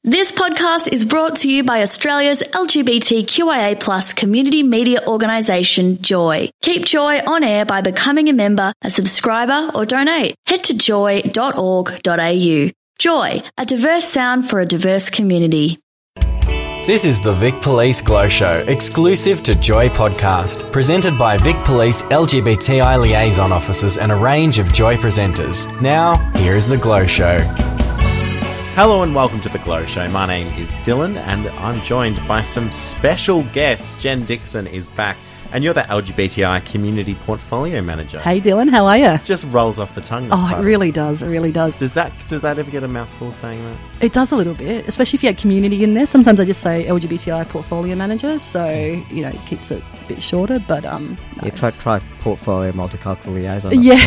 This podcast is brought to you by Australia's LGBTQIA+ community media organisation, Joy. Keep Joy on air by becoming a member, a subscriber or donate. Head to joy.org.au. Joy, a diverse sound for a diverse community. This is the Vic Police Glow Show, exclusive to Joy Podcast, presented by Vic Police LGBTI liaison officers and a range of Joy presenters. Now, here is the Glow Show. Hello and welcome to The Glow Show. My name is Dylan and I'm joined by some special guests. Jen Dixon is back and you're the LGBTI Community Portfolio Manager. Hey Dylan, how are you? Just rolls off the tongue. Oh, it really does. It really does. Does that ever get a mouthful saying that? It does a little bit, especially if you had community in there. Sometimes I just say LGBTI Portfolio Manager, so, you know, it keeps it a bit shorter, but... Yeah, try Portfolio Multicultural Liaison. Yeah.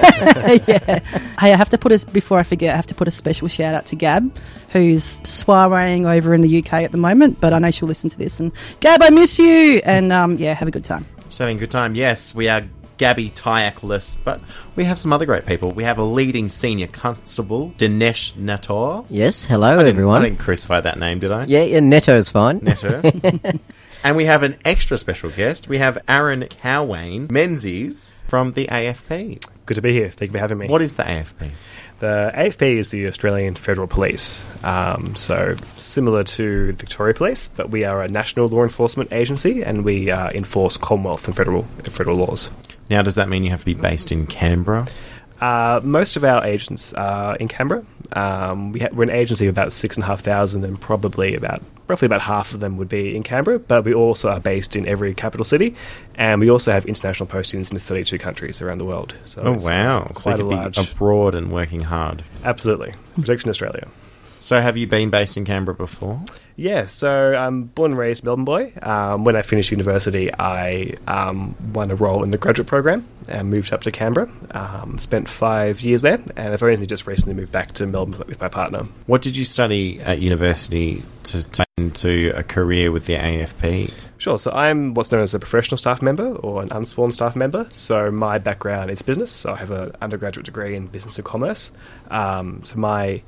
Yeah. Hey, I have to before I forget, I have to put a special shout out to Gab, who's soireeing over in the UK at the moment, but I know she'll listen to this. And Gab, I miss you! And, yeah, have a good time. Just having a good time. Yes, we are Gabby Tyack-less, but we have some other great people. We have a leading senior constable, Dinesh Nator. Yes, hello everyone. I didn't crucify that name, did I? Yeah, Neto's fine. Neto. And we have an extra special guest. We have Aaron Cowayne Menzies from the AFP. Good to be here. Thank you for having me. What is the AFP? The AFP is the Australian Federal Police, so similar to Victoria Police, but we are a national law enforcement agency and we enforce Commonwealth and federal laws. Now, does that mean you have to be based in Canberra? Most of our agents are in Canberra. We're an agency of about 6,500 and roughly about half of them would be in Canberra, but we also are based in every capital city, and we also have international postings in 32 countries around the world. So oh, wow. Quite so you could be abroad and working hard. Absolutely. Protection Australia. So have you been based in Canberra before? Yeah, so I'm born and raised Melbourne boy. When I finished university, I won a role in the graduate program and moved up to Canberra. Spent 5 years there, and I've only just recently moved back to Melbourne with my partner. What did you study at university to take into a career with the AFP? Sure, so I'm what's known as a professional staff member or an unsworn staff member. So my background is business. So I have an undergraduate degree in business and commerce. So my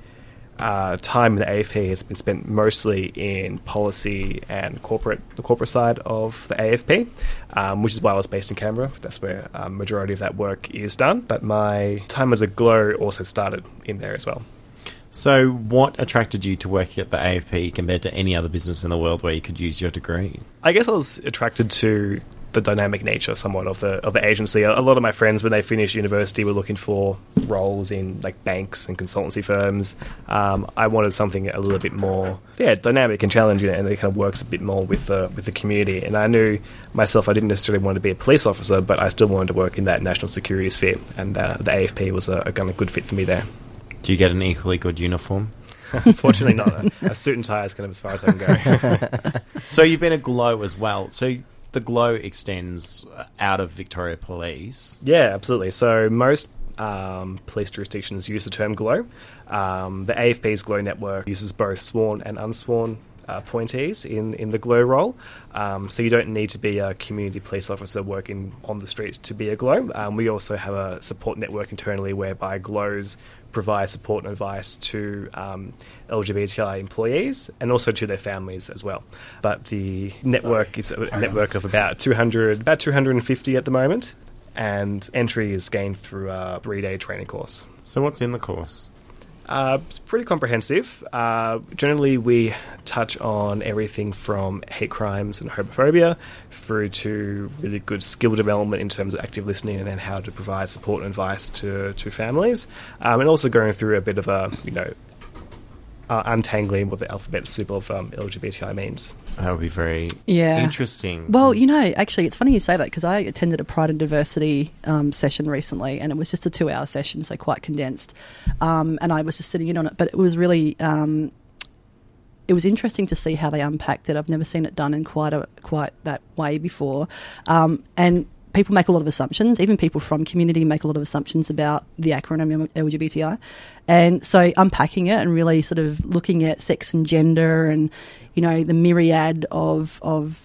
time in the AFP has been spent mostly in policy and the corporate side of the AFP, which is why I was based in Canberra. That's where majority of that work is done. But my time as a GLOW also started in there as well. So what attracted you to work at the AFP compared to any other business in the world where you could use your degree? I guess I was attracted to the dynamic nature somewhat of the agency. A lot of my friends, when they finished university, were looking for roles in like banks and consultancy firms. I wanted something a little bit more dynamic and challenging, and it kind of works a bit more with the community. And I knew myself I didn't necessarily want to be a police officer, but I still wanted to work in that national security sphere, and the AFP was a kind of good fit for me there. Do you get an equally good uniform? Unfortunately not. A suit and tie is kind of as far as I can go. So you've been a GLOW as well. So the GLOW extends out of Victoria Police. Yeah, absolutely. So most police jurisdictions use the term GLOW. The AFP's GLOW network uses both sworn and unsworn appointees in the GLOW role. So you don't need to be a community police officer working on the streets to be a GLOW. We also have a support network internally whereby GLOWs provide support and advice to LGBTI employees and also to their families as well. But the network is a network of about 250 at the moment, and entry is gained through a 3-day training course. So what's in the course? It's pretty comprehensive. Generally, we touch on everything from hate crimes and homophobia through to really good skill development in terms of active listening and then how to provide support and advice to families. And also going through a bit of a, untangling what the alphabet soup of LGBTI means. That would be very interesting. Well, actually, it's funny you say that because I attended a Pride and Diversity session recently, and it was just a 2-hour session, so quite condensed. And I was just sitting in on it, but it was really... it was interesting to see how they unpacked it. I've never seen it done in quite that way before. And people make a lot of assumptions. Even people from community make a lot of assumptions about the acronym LGBTI. And so unpacking it and really sort of looking at sex and gender and, the myriad of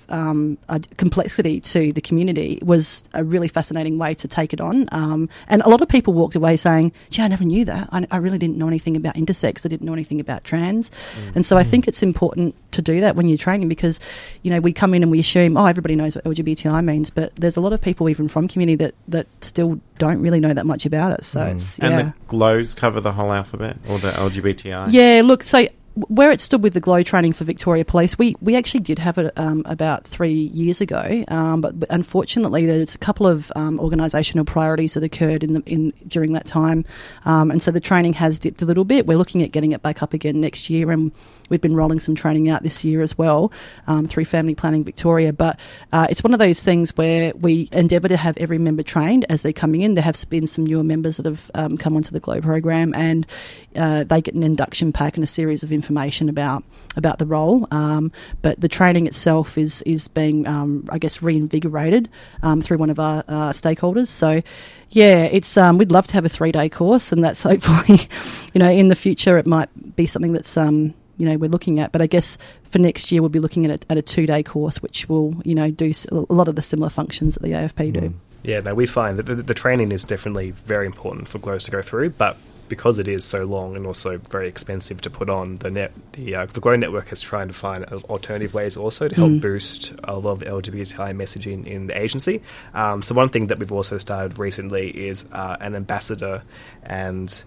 complexity to the community was a really fascinating way to take it on. And a lot of people walked away saying, gee, I never knew that. I really didn't know anything about intersex. I didn't know anything about trans. And so I think it's important to do that when you're training because, we come in and we assume, everybody knows what LGBTI means, but there's a lot of people even from community that still don't really know that much about it. So it's, And the GLOWs cover the whole alphabet, or the LGBTI? Yeah, look, so where it stood with the GLOW training for Victoria Police, we actually did have it about 3 years ago, but unfortunately there's a couple of organisational priorities that occurred during that time, and so the training has dipped a little bit. We're looking at getting it back up again next year, and we've been rolling some training out this year as well through Family Planning Victoria. But it's one of those things where we endeavour to have every member trained as they're coming in. There have been some newer members that have come onto the GLOW program, and they get an induction pack and a series of information about the role. But the training itself is being, I guess, reinvigorated through one of our stakeholders. So, yeah, it's we'd love to have a 3-day course, and that's hopefully, in the future it might be something that's we're looking at. But I guess for next year we'll be looking at a 2-day course, which will do a lot of the similar functions that the AFP do. Yeah, no, we find that the training is definitely very important for GLOWs to go through, but because it is so long and also very expensive to put on, the GLOW network is trying to find alternative ways also to help boost a lot of the LGBTI messaging in the agency. So one thing that we've also started recently is an ambassador and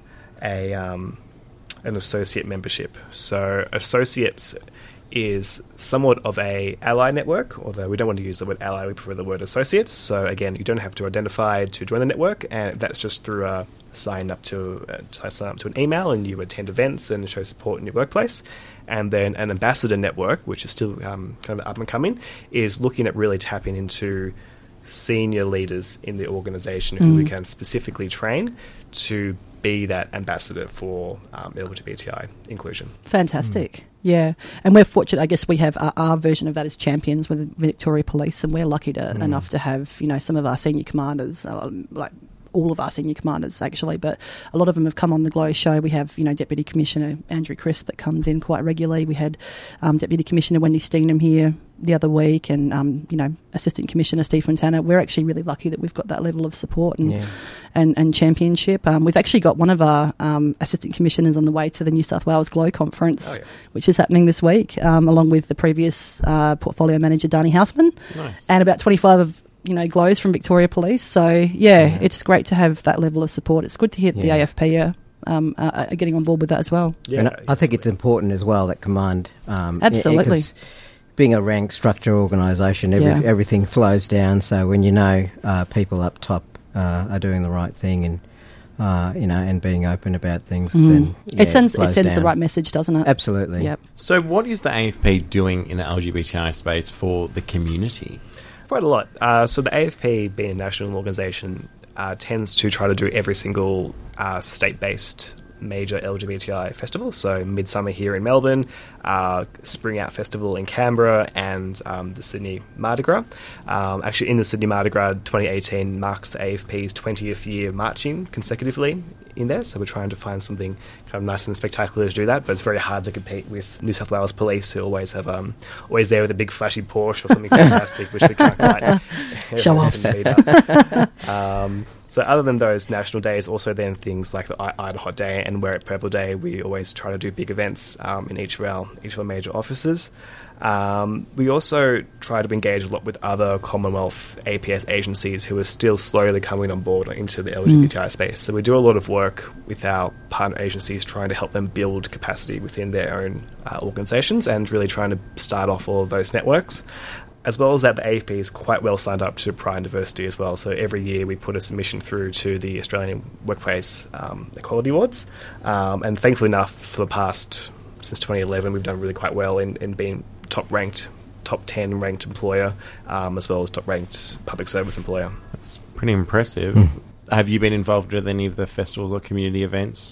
an associate membership. So associates is somewhat of a ally network, although we don't want to use the word ally, we prefer the word associates. So again, you don't have to identify to join the network, and that's just through sign up to an email, and you attend events and show support in your workplace. And then an ambassador network, which is still kind of up and coming, is looking at really tapping into senior leaders in the organisation who we can specifically train to be that ambassador for LGBTI inclusion. Fantastic. Yeah. And we're fortunate, I guess we have our version of that as champions with Victoria Police, and we're lucky enough to have, some of our senior commanders, like all of our senior commanders actually, but a lot of them have come on the GLOW show. We have, Deputy Commissioner Andrew Crisp that comes in quite regularly. We had Deputy Commissioner Wendy Steenham here the other week, and Assistant Commissioner Steve Fontana. We're actually really lucky that we've got that level of support and championship. We've actually got one of our Assistant Commissioners on the way to the New South Wales GLOW conference, which is happening this week, along with the previous Portfolio Manager Dani Houseman, and about 25 of GLOWs from Victoria Police. So it's great to have that level of support. It's good to hear that the AFP are getting on board with that as well. Yeah, and I think it's important as well that command. Absolutely. Being a rank structure organisation, everything flows down. So when people up top are doing the right thing and and being open about things, then it sends the right message, doesn't it? Absolutely. Yep. So what is the AFP doing in the LGBTI space for the community? Quite a lot. So the AFP, being a national organisation, tends to try to do every single state-based major LGBTI festival. So Midsummer here in Melbourne, Spring Out Festival in Canberra, and the Sydney Mardi Gras. Actually, in the Sydney Mardi Gras, 2018 marks the AFP's 20th year marching consecutively in there. So we're trying to find something kind of nice and spectacular to do that, but it's very hard to compete with New South Wales Police, who always have always there with a big flashy Porsche or something fantastic, which we can't quite show off. So other than those national days, also then things like the Idaho Day and Wear It Purple Day, we always try to do big events in each of our major offices. We also try to engage a lot with other Commonwealth APS agencies who are still slowly coming on board into the LGBTI space. So we do a lot of work with our partner agencies trying to help them build capacity within their own organisations and really trying to start off all of those networks. As well as that, the AFP is quite well signed up to Pride and Diversity as well. So every year we put a submission through to the Australian Workplace Equality Awards. And thankfully enough, for the past, since 2011, we've done really quite well in being top 10 ranked employer, as well as top ranked public service employer. That's pretty impressive. Have you been involved with any of the festivals or community events?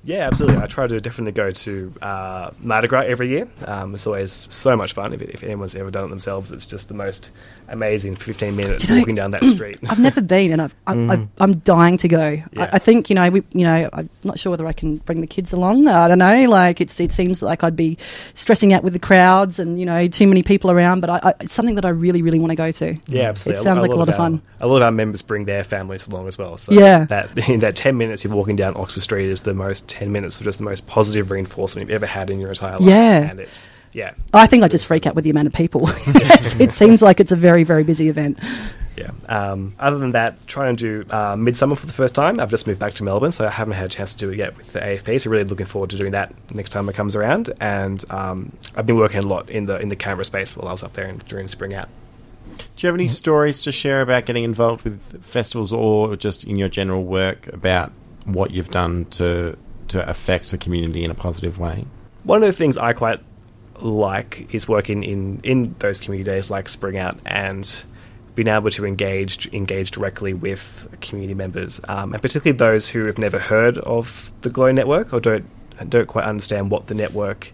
Yeah, absolutely. I try to definitely go to Mardi Gras every year. It's always so much fun. If anyone's ever done it themselves, it's just the most amazing 15 minutes walking down that street. I've never been, and I'm dying to go. Yeah. I think I'm not sure whether I can bring the kids along. I don't know. Like it seems like I'd be stressing out with the crowds and too many people around. But it's something that I really, really want to go to. Yeah, absolutely. It sounds like a lot of fun. A lot of our members bring their families along as well. So yeah, that 10 minutes you're walking down Oxford Street is the most 10 minutes of just the most positive reinforcement you've ever had in your entire life. Yeah, and it's I think I just freak out with the amount of people. It seems like it's a very, very busy event. Yeah. Other than that, trying to do Midsummer for the first time. I've just moved back to Melbourne, so I haven't had a chance to do it yet with the AFP. So really looking forward to doing that next time it comes around. And I've been working a lot in the camera space while I was up there during Spring Out. Do you have any stories to share about getting involved with festivals, or just in your general work about what you've done to affect the community in a positive way? One of the things I quite like is working in those community days like Spring Out and being able to engage directly with community members, and particularly those who have never heard of the Glow Network or don't quite understand what the network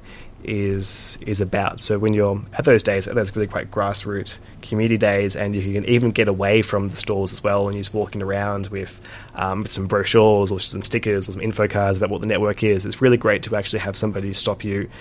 is about. So when you're at those days, at those really quite grassroots community days, and you can even get away from the stalls as well, and you're just walking around with some brochures or some stickers or some info cards about what the network is, it's really great to actually have somebody stop you,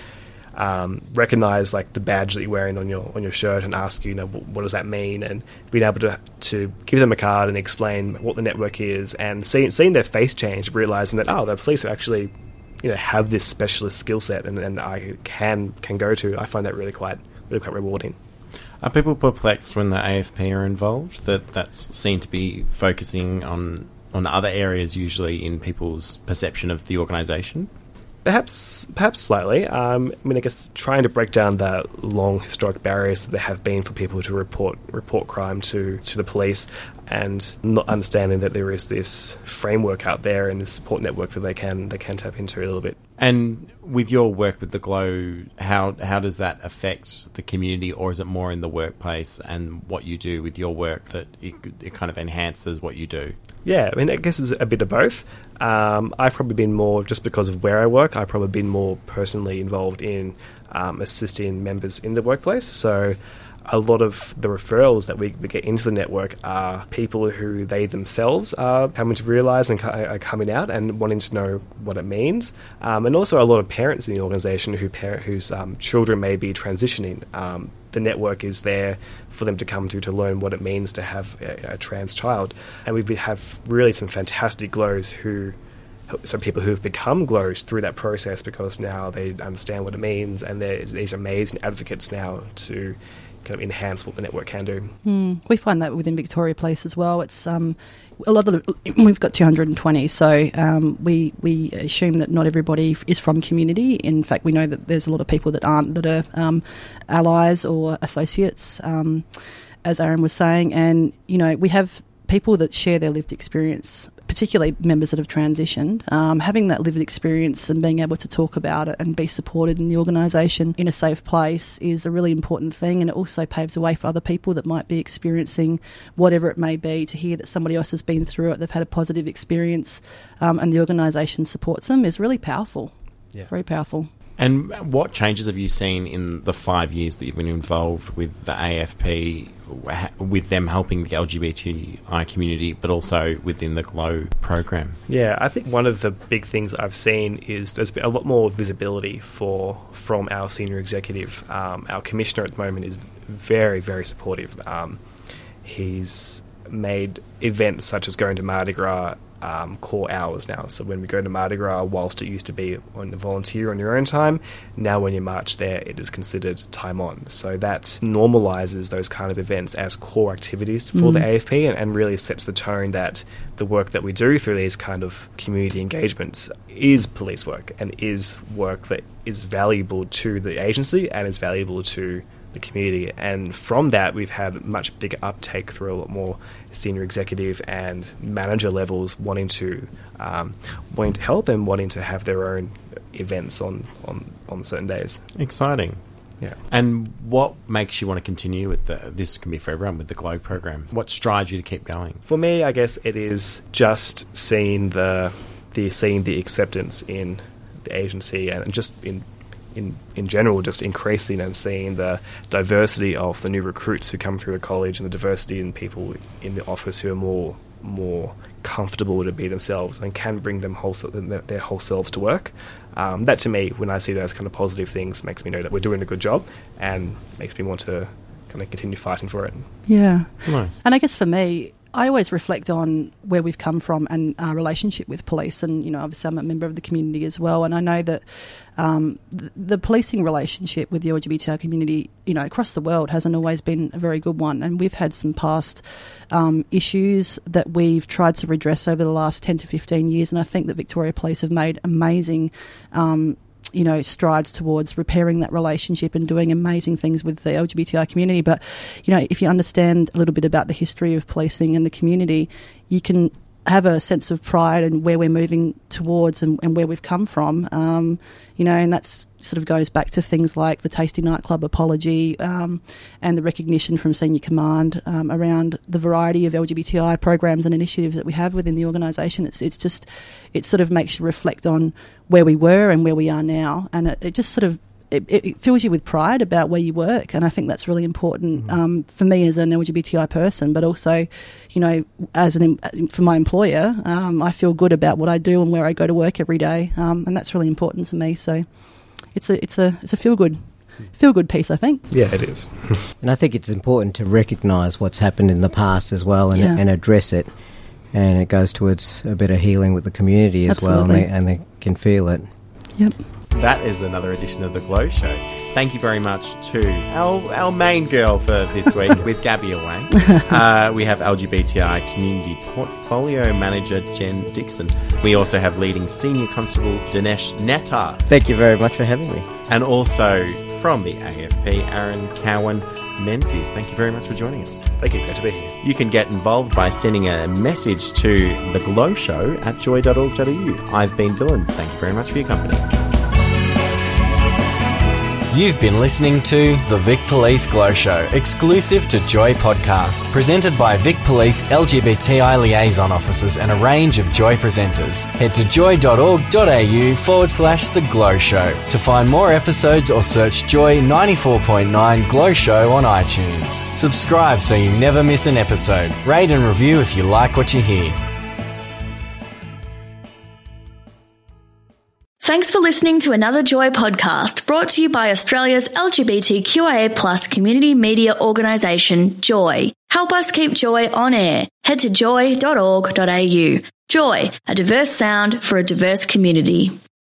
recognize like the badge that you're wearing on your shirt and ask you, what does that mean, and being able to give them a card and explain what the network is, and seeing their face change, realizing that the police are actually have this specialist skill set and I can go to. I find that really quite rewarding. Are people perplexed when the AFP are involved that's seen to be focusing on other areas usually in people's perception of the organisation? Perhaps slightly. I guess trying to break down the long historic barriers that there have been for people to report crime to the police, and not understanding that there is this framework out there and this support network that they can tap into a little bit. And with your work with the Glow, how does that affect the community, or is it more in the workplace and what you do with your work that it kind of enhances what you do? Yeah, I guess it's a bit of both. I've probably been more, just because of where I work, I've probably been more personally involved in assisting members in the workplace. So a lot of the referrals that we get into the network are people who they themselves are coming to realise and are coming out and wanting to know what it means. And also a lot of parents in the organisation whose children may be transitioning. The network is there for them to come to learn what it means to have a trans child. And we have really some fantastic Glows so people who have become Glows through that process, because now they understand what it means, and there's these amazing advocates now to kind of enhance what the network can do. We find that within Victoria Police as well. It's a lot of we've got 220, so we assume that not everybody is from community. In fact, we know that there's a lot of people that aren't, that are allies or associates, as Aaron was saying, and we have people that share their lived experience, particularly members that have transitioned. Having that lived experience and being able to talk about it and be supported in the organisation in a safe place is a really important thing, and it also paves the way for other people that might be experiencing whatever it may be, to hear that somebody else has been through it, they've had a positive experience, and the organisation supports them, is really powerful. Yeah. Very powerful. And what changes have you seen in the 5 years that you've been involved with the AFP, with them helping the LGBTI community, but also within the Glow program? Yeah, I think one of the big things I've seen is there's been a lot more visibility from our senior executive. Our commissioner at the moment is very, very supportive. He's made events such as going to Mardi Gras core hours now. So when we go to Mardi Gras, whilst it used to be on volunteer on your own time, now when you march there, it is considered time on. So that normalises those kind of events as core activities for the AFP, and really sets the tone that the work that we do through these kind of community engagements is police work, and is work that is valuable to the agency and is valuable to the community. And from that, we've had much bigger uptake through a lot more senior executive and manager levels wanting to help and wanting to have their own events on certain days. Exciting. Yeah. And what makes you want to continue with this can be for everyone, with the Glow program? What strives you to keep going? For me, I guess it is just seeing the seeing the acceptance in the agency and just in general, just increasing and seeing the diversity of the new recruits who come through the college and the diversity in people in the office who are more comfortable to be themselves and can bring them their whole selves to work. That, to me, when I see those kind of positive things, makes me know that we're doing a good job and makes me want to kind of continue fighting for it. Yeah. Nice. And I guess for me, I always reflect on where we've come from and our relationship with police. And, you know, obviously I'm a member of the community as well. And I know that the policing relationship with the LGBTI community, you know, across the world hasn't always been a very good one. And we've had some past issues that we've tried to redress over the last 10 to 15 years. And I think that Victoria Police have made amazing strides towards repairing that relationship and doing amazing things with the LGBTI community. But, you know, if you understand a little bit about the history of policing and the community, you can have a sense of pride in where we're moving towards and where we've come from. And that's sort of goes back to things like the Tasty Nightclub apology and the recognition from Senior Command around the variety of LGBTI programs and initiatives that we have within the organisation. It sort of makes you reflect on where we were and where we are now, and it just sort of it fills you with pride about where you work, and I think that's really important for me as an LGBTI person, but also, you know, for my employer, I feel good about what I do and where I go to work every day, and that's really important to me. So it's a feel good piece, I think. Yeah, it is. And I think it's important to recognise what's happened in the past as well and address it, and it goes towards a bit of healing with the community as Absolutely. well, and they can feel it. Yep. That is another edition of The Glow Show. Thank you very much to our main girl for this week, with Gabby away. We have LGBTI Community Portfolio Manager Jen Dixon. We also have leading Senior Constable Dinesh Netta. Thank you very much for having me. And also from the AFP, Aaron Cowan Menzies. Thank you very much for joining us. Thank you. Great to be here. You can get involved by sending a message to The Glow Show at joy.org.au. I've been Dylan. Thank you very much for your company. You've been listening to The Vic Police Glow Show, exclusive to Joy Podcast, presented by Vic Police LGBTI Liaison Officers and a range of Joy presenters. Head to joy.org.au/The Glow Show to find more episodes or search Joy 94.9 Glow Show on iTunes. Subscribe so you never miss an episode. Rate and review if you like what you hear. Thanks for listening to another Joy podcast brought to you by Australia's LGBTQIA+ community media organisation, Joy. Help us keep Joy on air. Head to joy.org.au. Joy, a diverse sound for a diverse community.